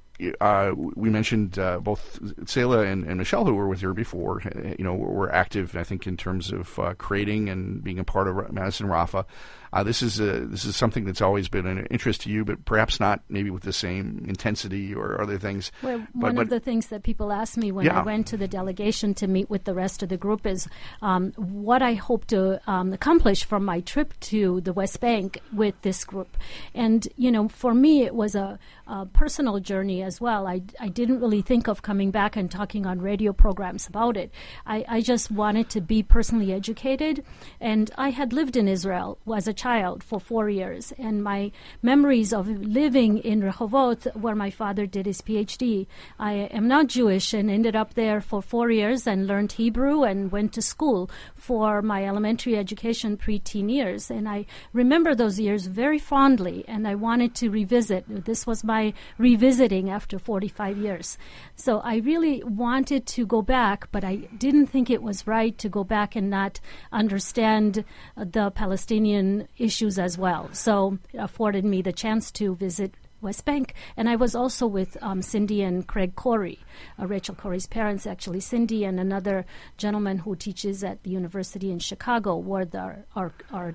Uh, we mentioned uh, both Selah and, and Michelle, who were with her before, you know, were active, I think, in terms of uh, creating and being a part of Madison Rafa. Uh, this is a, this is something that's always been an interest to you, but perhaps not maybe with the same intensity or other things. Well, but, one but, of the things that people ask me when yeah. I went to the delegation to meet with the rest of the group is um, what I hope to um, accomplish from my trip to the West Bank with this group. And, you know, for me, it was a, a personal journey as well. I, I didn't really think of coming back and talking on radio programs about it. I, I just wanted to be personally educated. And I had lived in Israel as a child for four years. And my memories of living in Rehovot, where my father did his P H D, I am not Jewish and ended up there for four years and learned Hebrew and went to school for my elementary education pre-teen years. And I remember those years very fondly, and I wanted to revisit. This was my revisiting after forty-five years. So I really wanted to go back, but I didn't think it was right to go back and not understand uh, the Palestinian issues as well. So it afforded me the chance to visit West Bank. And I was also with um, Cindy and Craig Corey, uh, Rachel Corey's parents, actually. Cindy and another gentleman who teaches at the university in Chicago were the, our, our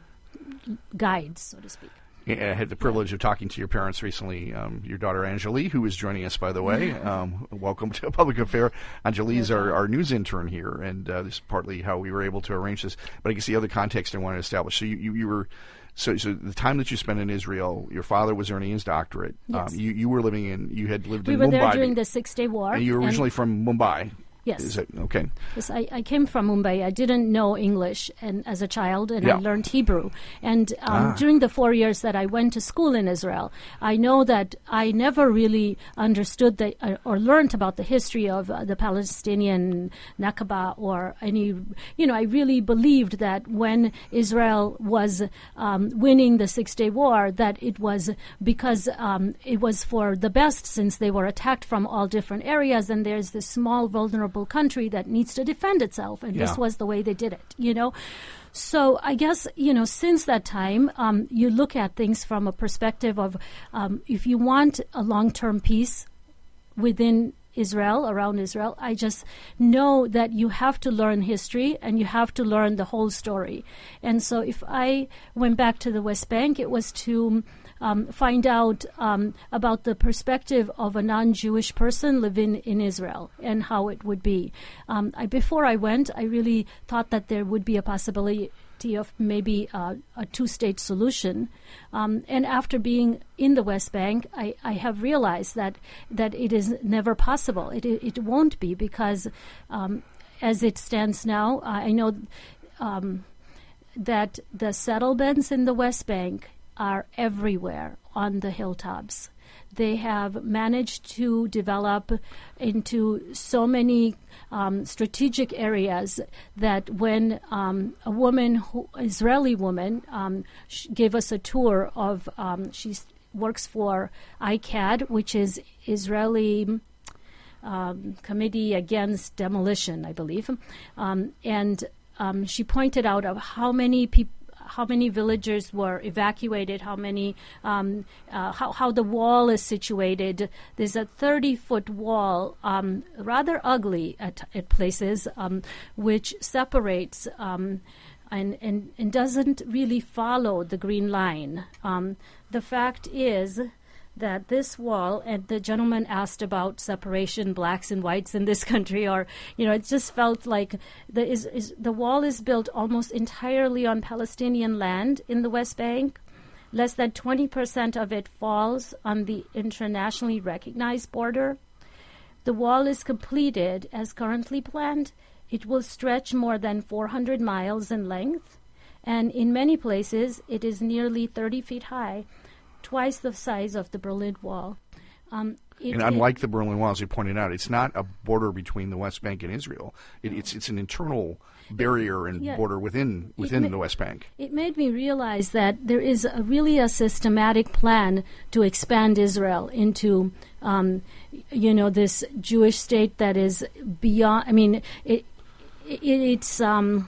guides, so to speak. Yeah, I had the privilege of talking to your parents recently. Um, your daughter Anjali, who is joining us, by the way. Um, welcome to Public Affair. Anjali is our, our news intern here, and uh, this is partly how we were able to arrange this. But I guess the other context I wanted to establish. So you, you, you were, so so the time that you spent in Israel, your father was earning his doctorate. Yes. Um, you you were living in, you had lived we in Mumbai. Mumbai. We were there during the Six-Day War. And you were originally from Mumbai. Yes. Is it? Okay. Yes, I, I came from Mumbai. I didn't know English and as a child, and yeah. I learned Hebrew. And um, ah. during the four years that I went to school in Israel, I know that I never really understood the, uh, or learned about the history of uh, the Palestinian Nakba or any, you know, I really believed that when Israel was um, winning the Six-Day War, that it was because um, it was for the best, since they were attacked from all different areas, and there's this small, vulnerable country that needs to defend itself, and yeah. this was the way they did it, you know. So I guess, you know, since that time, um, you look at things from a perspective of um, if you want a long-term peace within Israel, around Israel, I just know that you have to learn history and you have to learn the whole story. And so if I went back to the West Bank, it was to Um, find out um, about the perspective of a non-Jewish person living in Israel and how it would be. Um, I, before I went, I really thought that there would be a possibility of maybe uh, a two-state solution. Um, and after being in the West Bank, I, I have realized that that it is never possible. It it, it won't be, because um, as it stands now, uh, I know um, that the settlements in the West Bank are everywhere on the hilltops. They have managed to develop into so many um, strategic areas that when um, a woman, who, Israeli woman, um, sh- gave us a tour of, um, she works for I C A D, which is Israeli um, Committee Against Demolition, I believe, um, and um, she pointed out of how many people, how many villagers were evacuated, how many, um, uh, how, how the wall is situated. There's a thirty-foot wall, um, rather ugly at, at places, um, which separates um, and, and, and doesn't really follow the green line. Um, the fact is that this wall, and the gentleman asked about separation, blacks and whites in this country, or, you know, it just felt like the, is, is, the wall is built almost entirely on Palestinian land in the West Bank. Less than twenty percent of it falls on the internationally recognized border. The wall is completed as currently planned. It will stretch more than four hundred miles in length, and in many places it is nearly thirty feet high, twice the size of the Berlin Wall. Um, it, and unlike it, the Berlin Wall, as you pointed out, it's not a border between the West Bank and Israel. It, it's it's an internal barrier and yeah, border within within ma- the West Bank. It made me realize that there is a, really a systematic plan to expand Israel into, um, you know, this Jewish state that is beyond. I mean, it, it it's um,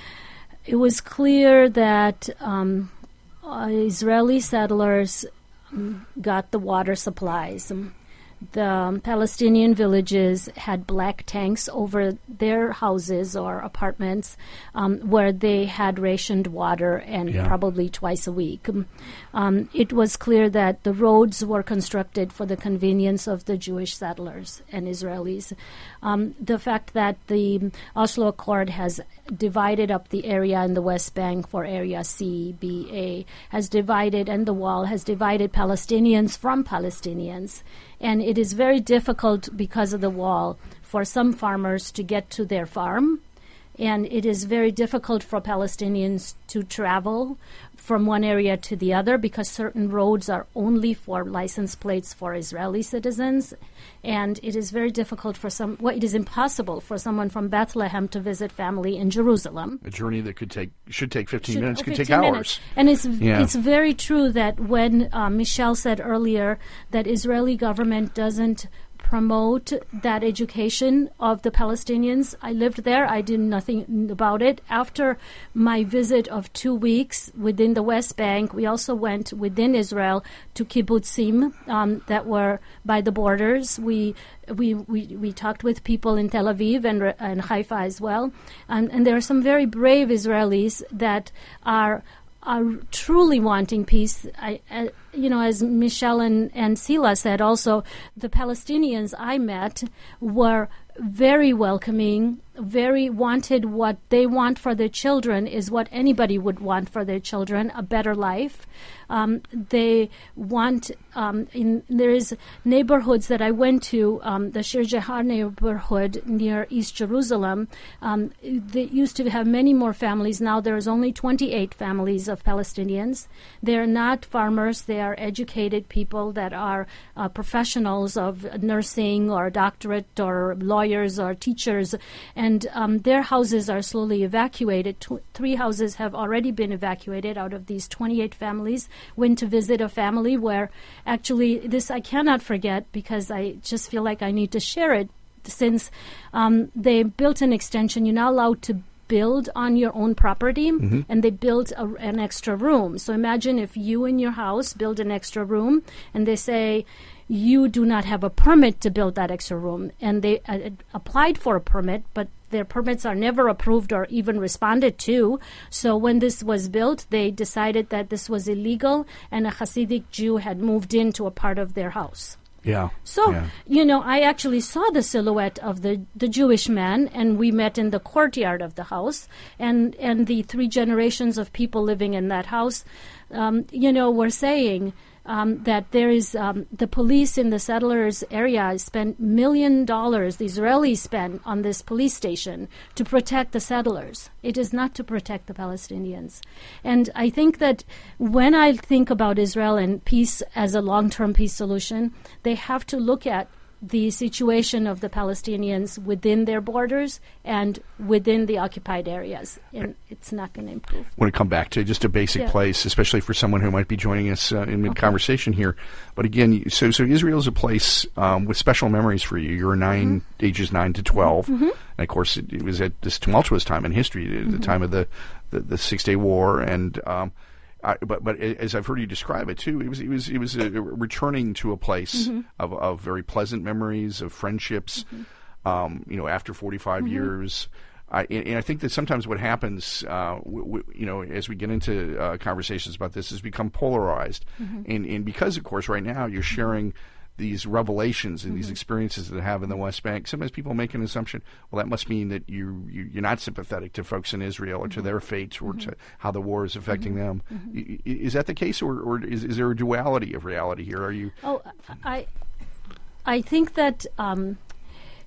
it was clear that um, uh, Israeli settlers um, got the water supplies. Um, The um, Palestinian villages had black tanks over their houses or apartments um, where they had rationed water and Yeah. probably twice a week. Um, it was clear that the roads were constructed for the convenience of the Jewish settlers and Israelis. Um, the fact that the Oslo Accord has divided up the area in the West Bank for Area C, B, A, has divided, and the wall has divided Palestinians from Palestinians. And it is very difficult because of the wall for some farmers to get to their farm. And it is very difficult for Palestinians to travel from one area to the other because certain roads are only for license plates for Israeli citizens. And it is very difficult for some, well, it is impossible for someone from Bethlehem to visit family in Jerusalem. A journey that could take, should take fifteen Should- minutes, oh, could fifteen take minutes. hours. And it's Yeah. it's very true that when uh, Michelle said earlier that Israeli government doesn't promote that education of the Palestinians. I lived there. I did nothing about it. After my visit of two weeks within the West Bank, we also went within Israel to kibbutzim um, that were by the borders. We we, we we talked with people in Tel Aviv and, and Haifa as well. And, and there are some very brave Israelis that are are truly wanting peace. I, I, you know, as Michelle and, and Sila said also, the Palestinians I met were very welcoming, very wanted what they want for their children is what anybody would want for their children, a better life. Um, they want, um, in there is neighborhoods that I went to, um, the Shir Jahar neighborhood near East Jerusalem. Um, they used to have many more families. Now there's only twenty-eight families of Palestinians. They're not farmers. They are educated people that are uh, professionals of nursing or doctorate or lawyers or teachers. And um, their houses are slowly evacuated. Tw- three houses have already been evacuated out of these twenty-eight families. Went to visit a family where actually this I cannot forget because I just feel like I need to share it since um, they built an extension. You're now allowed to build on your own property, Mm-hmm. and they built a, an extra room. So imagine if you in your house build an extra room and they say, you do not have a permit to build that extra room. And they uh, applied for a permit, but their permits are never approved or even responded to. So when this was built, they decided that this was illegal and a Hasidic Jew had moved into a part of their house. Yeah. So, yeah. you know, I actually saw the silhouette of the, the Jewish man, and we met in the courtyard of the house, and, and the three generations of people living in that house, um, you know, were saying um, that there is um, the police in the settlers area spent million dollars, the Israelis spent on this police station to protect the settlers. It is not to protect the Palestinians. And I think that when I think about Israel and peace as a long-term peace solution, they have to look at the situation of the Palestinians within their borders and within the occupied areas. And it's not going to improve. I want to come back to just a basic Yeah. place, especially for someone who might be joining us uh, in mid-conversation here. But again, you- so so Israel is a place um, with special memories for you. You were nine, Mm-hmm. ages nine to twelve. And of course, it, it was at this tumultuous time in history, the, Mm-hmm. the time of the, the, the Six-Day War. And um, I, but but as I've heard you describe it too, it was it was it was a, a returning to a place Mm-hmm. of, of very pleasant memories, of friendships. Um, you know, after forty-five Mm-hmm. years. I, and and I think that sometimes what happens, uh, w- w- you know, as we get into uh, conversations about this, is become polarized. And, and because, of course, right now you're sharing these revelations and these experiences that have in the West Bank, sometimes people make an assumption, well, that must mean that you, you, you're not sympathetic to folks in Israel or to their fates or to how the war is affecting them. I- i- Is that the case, or, or is, is there a duality of reality here? Are you... Oh, I, I think that um,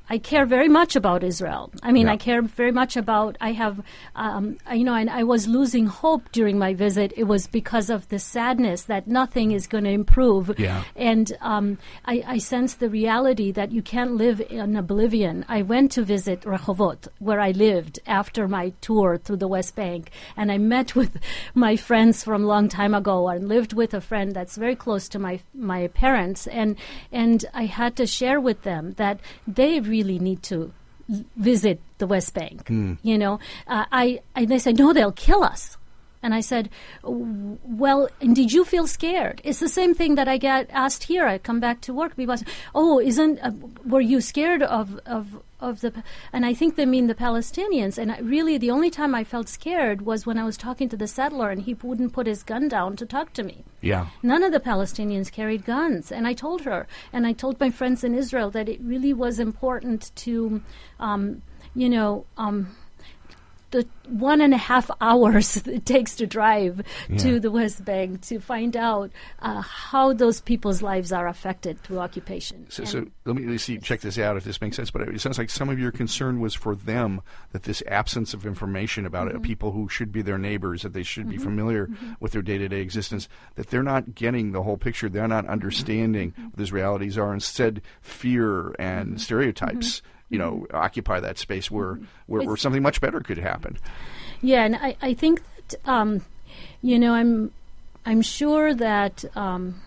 I care very much about Israel. I mean, Yeah. I care very much about, I have, um, I- you know, and I was losing hope during my visit. It was because of the sadness that nothing is going to improve. Yeah. And um, I, I sense the reality that you can't live in oblivion. I went to visit Rehovot, where I lived after my tour through the West Bank, and I met with my friends from a long time ago and lived with a friend that's very close to my my parents, and and I had to share with them that they really need to l- visit the West Bank. Mm. You know, uh, I, I they said, no, they'll kill us. And I said, "W- well, and did you feel scared? It's the same thing that I get asked here. I come back to work. People say, oh, isn't, uh, were you scared of, of, of the, and I think they mean the Palestinians. And I, really the only time I felt scared was when I was talking to the settler and he wouldn't put his gun down to talk to me. Yeah. None of the Palestinians carried guns. And I told her, and I told my friends in Israel that it really was important to, um, you know, um, the one and a half hours it takes to drive Yeah. to the West Bank to find out uh, how those people's lives are affected through occupation. So, And so let me let me see, check this out if this makes sense. But it sounds like some of your concern was for them, that this absence of information about Mm-hmm. it, people who should be their neighbors, that they should be familiar Mm-hmm. with their day-to-day existence, that they're not getting the whole picture. They're not understanding Mm-hmm. what these realities are. Instead, fear and stereotypes, you know, occupy that space where, where, where Mm-hmm. It's- something much better could happen. Yeah, and I, I think that, um, you know, I'm I'm sure that um,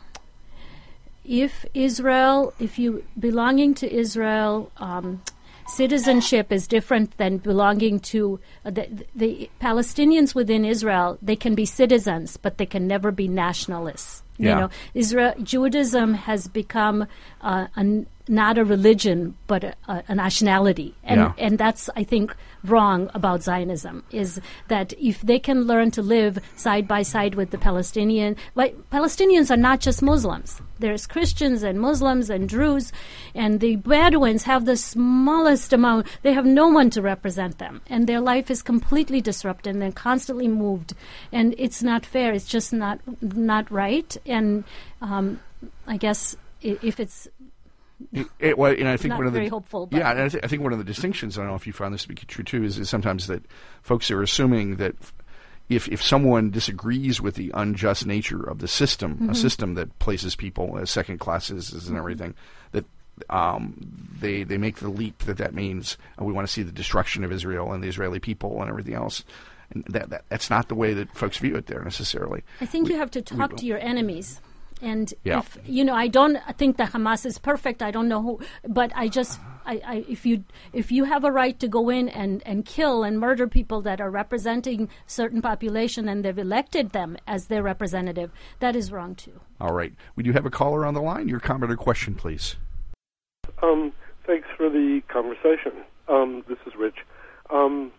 if Israel, if you belonging to Israel, um, citizenship is different than belonging to uh, the, the Palestinians within Israel. They can be citizens, but they can never be nationalists. Yeah. You know, Israel Judaism has become uh, an, not a religion, but a, a, a nationality, and Yeah. and that's, I think, wrong about Zionism, is that if they can learn to live side by side with the Palestinian, but Palestinians are not just Muslims. There's Christians and Muslims and Druze, and the Bedouins have the smallest amount. They have no one to represent them, and their life is completely disrupted, and they're constantly moved, and it's not fair. It's just not not right, and um, I guess i- if it's It, it, well, and I think Not one of the very hopeful, but- yeah, and I, th- I think one of the distinctions. I don't know if you found this to be true too. Is, is sometimes that folks are assuming that f- if if someone disagrees with the unjust nature of the system, Mm-hmm. a system that places people as second class citizens and everything, that um, they they make the leap that that means uh, we want to see the destruction of Israel and the Israeli people and everything else. And that, that that's not the way that folks view it there necessarily. I think We- you have to we talk don't- to your enemies. And Yeah. if you know, I don't think that Hamas is perfect. I don't know who, but I just, I, I, if you if you have a right to go in and, and kill and murder people that are representing certain population and they've elected them as their representative, that is wrong too. All right, we do have a caller on the line. Your comment or question, please. Um, thanks for the conversation. Um, this is Rich. Um,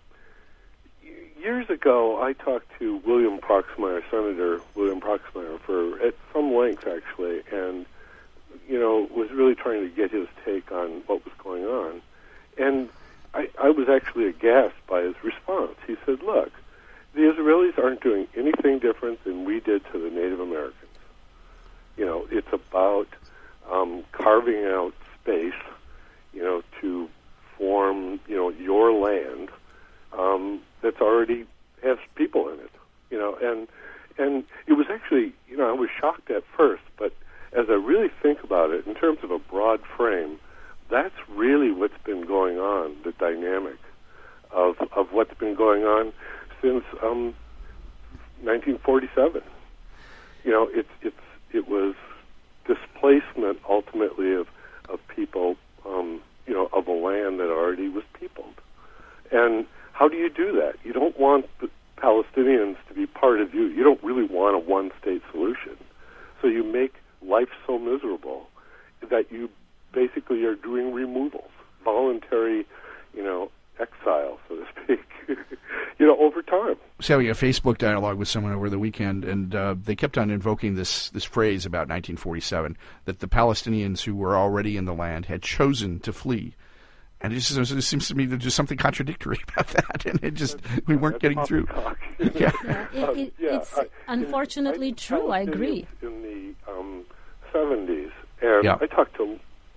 years ago, I talked to William Proxmire, Senator William Proxmire, for at some length, actually, and, you know, was really trying to get his take on what was going on. And I, I was actually aghast by his response. He said, look, the Israelis aren't doing anything different than we did to the Native Americans. You know, it's about um, carving out space, you know, to form, you know, your land um, that's already has people in it, you know, and and it was actually, you know, I was shocked at first, but as I really think about it, in terms of a broad frame, that's really what's been going on, the dynamic of of what's been going on since um, nineteen forty-seven. You know, it's it's it was displacement ultimately of of people, um, you know, of a land that already was peopled. And how do you do that? You don't want the Palestinians to be part of you. You don't really want a one-state solution. So you make life so miserable that you basically are doing removals, voluntary, you know, exile, so to speak, you know, over time. So having a Facebook dialogue with someone over the weekend, and uh, they kept on invoking this this phrase about nineteen forty-seven, that the Palestinians who were already in the land had chosen to flee. And it just, it seems to me there's just something contradictory about that, and it just we weren't That's getting through. poppycock. Yeah. Yeah, it, Um, it, yeah, it's I- unfortunately in- true. I agree. In the um, seventies, and Yeah. I talked to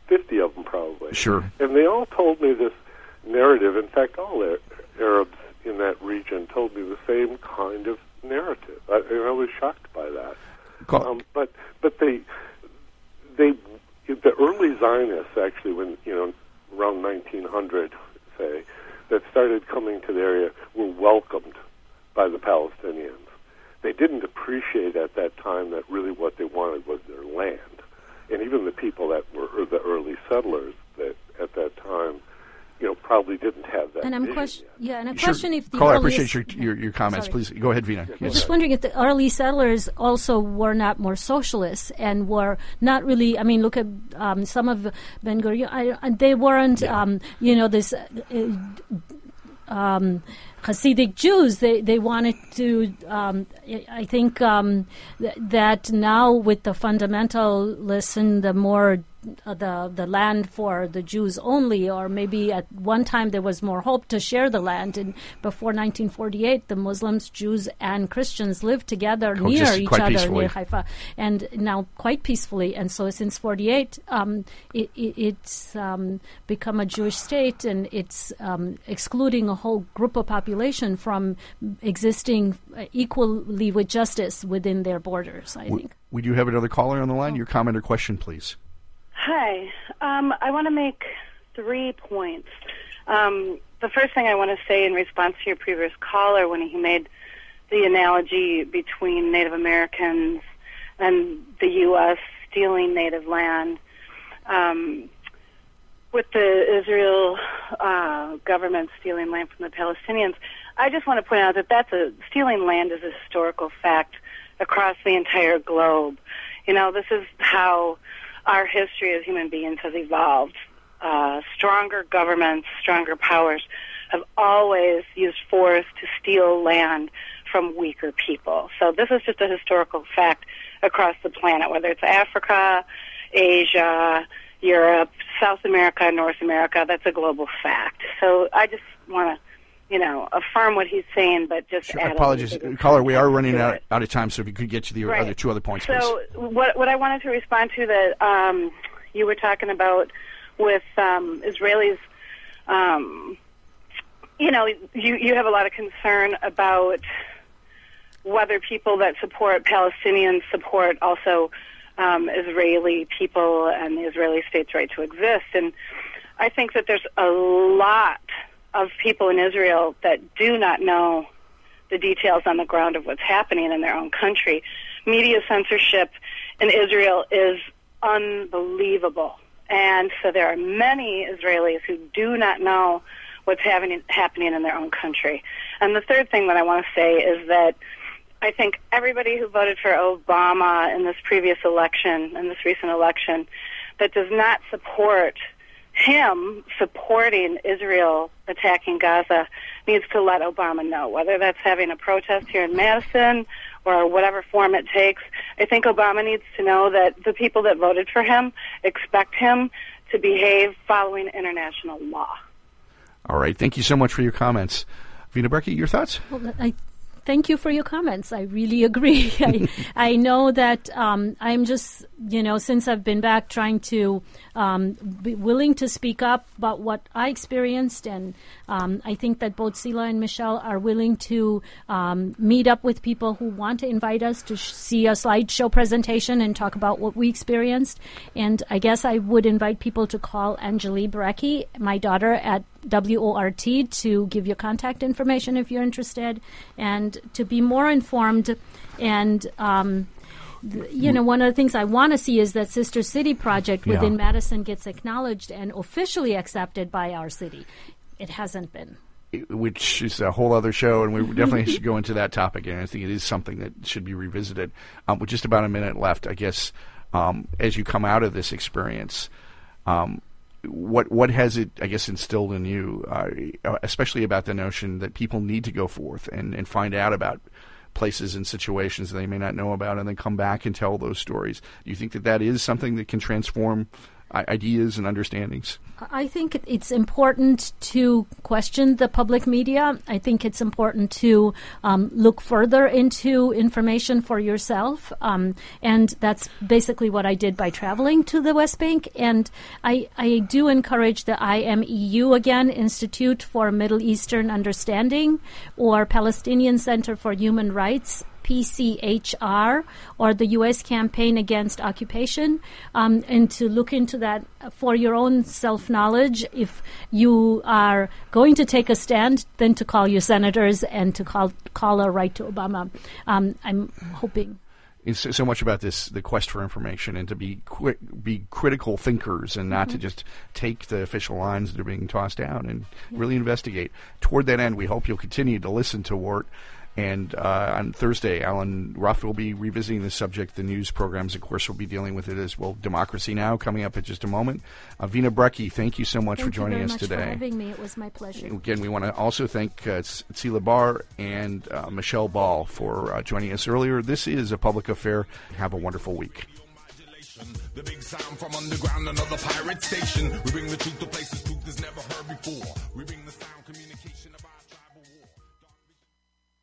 fifty of them probably. Sure. And they all told me this narrative. In fact, all Arabs in that region told me the same kind of narrative. I, and I was shocked by that. Um, but but they they the early Zionists actually, when you know around nineteen hundred, say, that started coming to the area were welcomed by the Palestinians. They didn't appreciate at that time that really what they wanted was their land. And even the people that were the early settlers that at that time, you know, probably didn't have that. And I'm vision question, yet. yeah, and a Sure. question if the Caller, I earliest- appreciate your, your, your comments. Sorry. Please go ahead, Vina. I'm Yes. just wondering if the early settlers also were not more socialists and were not really. I mean, look at um, some of Ben Gurion. I, I- they weren't, Yeah. um, you know, this. Uh, um, Hasidic Jews, they, they wanted to, um, I think um, th- that now with the fundamentalists and the more uh, the the land for the Jews only, or maybe at one time there was more hope to share the land. And before nineteen forty-eight, the Muslims, Jews, and Christians lived together near Coexisted each quite other peacefully. near Haifa, and now quite peacefully. And so since forty-eight, um, it, it, it's um, become a Jewish state, and it's um, excluding a whole group of population from existing uh, equally with justice within their borders, I We, think. we do have another caller on the line. Your comment or question, please. Hi. Um, I want to make three points. Um, the first thing I want to say in response to your previous caller when he made the analogy between Native Americans and the U S stealing native land, um, with the Israel uh, government stealing land from the Palestinians, I just want to point out that that's a stealing land is a historical fact across the entire globe. You know, this is how our history as human beings has evolved. Uh, stronger governments, stronger powers have always used force to steal land from weaker people. So this is just a historical fact across the planet, whether it's Africa, Asia, Europe, South America, North America. That's a global fact. So I just want to, you know, affirm what he's saying, but just Sure, add apologies. a little bit of Caller, we are running to out, it. out of time, so if you could get to the Right. other two other points, please. So what what I wanted to respond to that um, you were talking about with um, Israelis, um, you know, you, you have a lot of concern about whether people that support Palestinians support also um, Israeli people and the Israeli state's right to exist. And I think that there's a lot of people in Israel that do not know the details on the ground of what's happening in their own country. Media censorship in Israel is unbelievable. And so there are many Israelis who do not know what's happening happening in their own country. And the third thing that I want to say is that I think everybody who voted for Obama in this previous election, in this recent election, that does not support him supporting Israel attacking Gaza needs to let Obama know, whether that's having a protest here in Madison or whatever form it takes. I think Obama needs to know that the people that voted for him expect him to behave following international law. All right. Thank you so much for your comments. Vina Brecky, your thoughts? Well, I thank you for your comments. I really agree. I, I know that um, I'm just, you know, since I've been back trying to um, be willing to speak up about what I experienced, and um, I think that both Sila and Michelle are willing to um, meet up with people who want to invite us to sh- see a slideshow presentation and talk about what we experienced. And I guess I would invite people to call Anjali Brecky, my daughter, at W O R T to give you contact information if you're interested, and to be more informed. And um, th- you know, one of the things I want to see is that Sister City project within Yeah. Madison gets acknowledged and officially accepted by our city. It hasn't been. Which is a whole other show, and we definitely should go into that topic. And I think it is something that should be revisited. Um, with just about a minute left, I guess, um, as you come out of this experience, um, what what has it, I guess, instilled in you, uh, especially about the notion that people need to go forth and, and find out about places and situations that they may not know about, and then come back and tell those stories? Do you think that that is something that can transform ideas and understandings? I think it's important to question the public media. I think it's important to um, look further into information for yourself. Um, and that's basically what I did by traveling to the West Bank. And I, I do encourage the I M E U, again, Institute for Middle Eastern Understanding, or Palestinian Center for Human Rights, P C H R, or the U S Campaign Against Occupation, um, and to look into that for your own self-knowledge. If you are going to take a stand, then to call your senators and to call call a right to Obama. Um, I'm hoping. It's so much about this, the quest for information, and to be qui- be critical thinkers and not mm-hmm. to just take the official lines that are being tossed out and yeah. really investigate. Toward that end, we hope you'll continue to listen to Wart. And uh, on Thursday, Alan Ruff will be revisiting the subject. The news programs, of course, will be dealing with it as well. Democracy Now! Coming up in just a moment. Uh, Vina Brecky, thank you so much thank for joining us today. Thank you very much for having me. It was my pleasure. Again, we want to also thank uh, Cila Barr and uh, Michelle Ball for uh, joining us earlier. This is A Public Affair. Have a wonderful week. The big sound from underground, another pirate station. We bring the truth to places truth is never heard before. We bring the sound community.